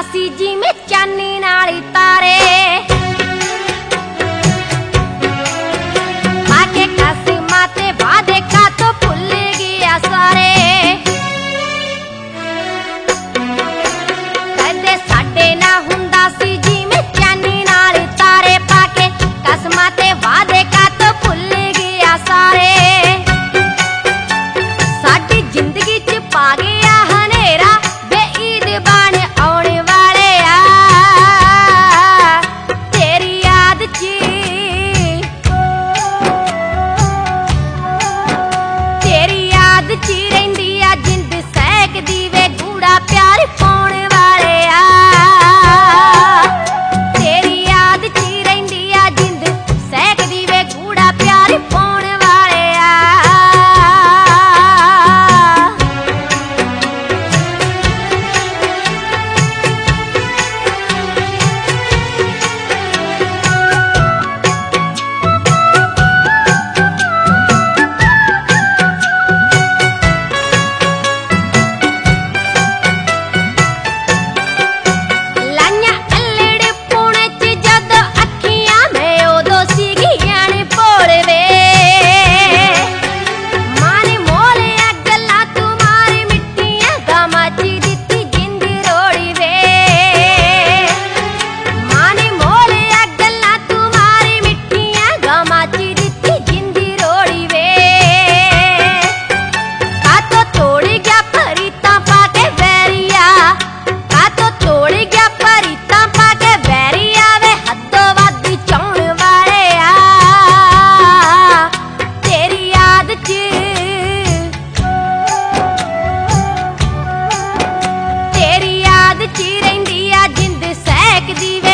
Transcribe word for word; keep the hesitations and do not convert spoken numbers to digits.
सी जिवें चानी नाल तारे आके कसमां ते वादे कातों भुल गया सारे कहंदे साडे ना हुंदा सी जिवें चानी नाल तारे पाके कसमां ते वादे कातों भुल गया सारे साडी जिंदगी च पा गया हनेरा बेईद बन आने वाले आ तेरी याद च तेरी याद च रहिंदी आ जिंद सहकदी वे गूड़ा प्यार पाउण वाले आ तेरी याद च रहिंदी आ जिंद सहकदी वे गूड़ा प्यार पाउण वाले आ ਲਾਈਆਂ ਅਲੜ ਪੁਣੇ ਚ ਜਦ ਅੱਖੀਆਂ ਮੈਂ ਉਦੋਂ ਸੀਗੀਆਂ ਨੀ ਭੋਲਵੇ ਮਾਨੇ ਮੋਲਿਆ ਗੱਲਾਂ ਤੂੰ ਮਾਰੀ ਮਿੱਟੀਆਂ ਗਾਵਾਂ ਚ ਦਿੱਤੀ ਜਿੰਦ ਰੋੜੀ ਵੇ ਮਾਨੇ ਮੋਲਿਆ ਗੱਲਾਂ ਤੂੰ ਮਾਰੀ ਮਿੱਟੀਆਂ ਗਾਵਾਂ ਚ ਦਿੱਤੀ ਜਿੰਦ ਰੋੜੀ ਵੇ ਕਾਤੋਂ ਤੋੜ ਗਿਆ ਫਰੀਤਾਂ ਪਾ ਕੇ ਵੈਰੀਆ ਕਾਤੋਂ ਤੋੜ ਗਿਆ ਫਰੀਤਾਂ ਪਾ ਕੇ ਵੈਰੀਆ ਵੇ ਹੱਦੋਂ ਵੱਧ ਚਾਉਣ ਵਾਲੇ ਆ ਤੇਰੀ ਯਾਦ ਚ ਤੇਰੀ ਯਾਦ ਚ ਰਹਿੰਦੀ ਆ ਜਿੰਦ ਸਹਿਕਦੀ ਵੇ